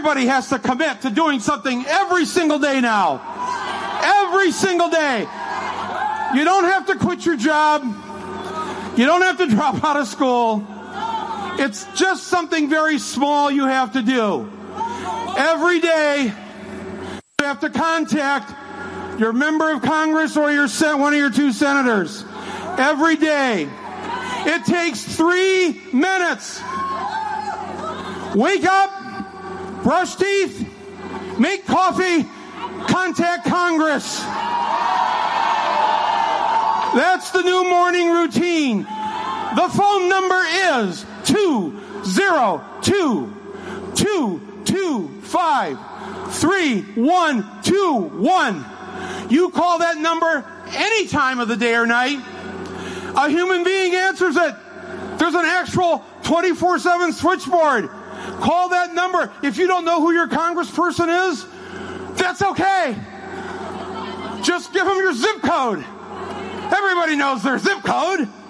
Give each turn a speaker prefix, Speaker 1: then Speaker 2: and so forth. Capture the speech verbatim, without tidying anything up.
Speaker 1: Everybody has to commit to doing something every single day now. Every single day. You don't have to quit your job. You don't have to drop out of school. It's just something very small you have to do. Every day, you have to contact your member of Congress or your sen- one of your two senators. Every day. It takes three minutes. Wake up, brush teeth, make coffee, contact Congress. That's the new morning routine. The phone number is two zero two, two two five, three one two one. You call that number any time of the day or night. A human being answers it. There's an actual twenty-four seven switchboard. Call that number. If you don't know who your congressperson is, that's okay. Just give them your zip code. Everybody knows their zip code.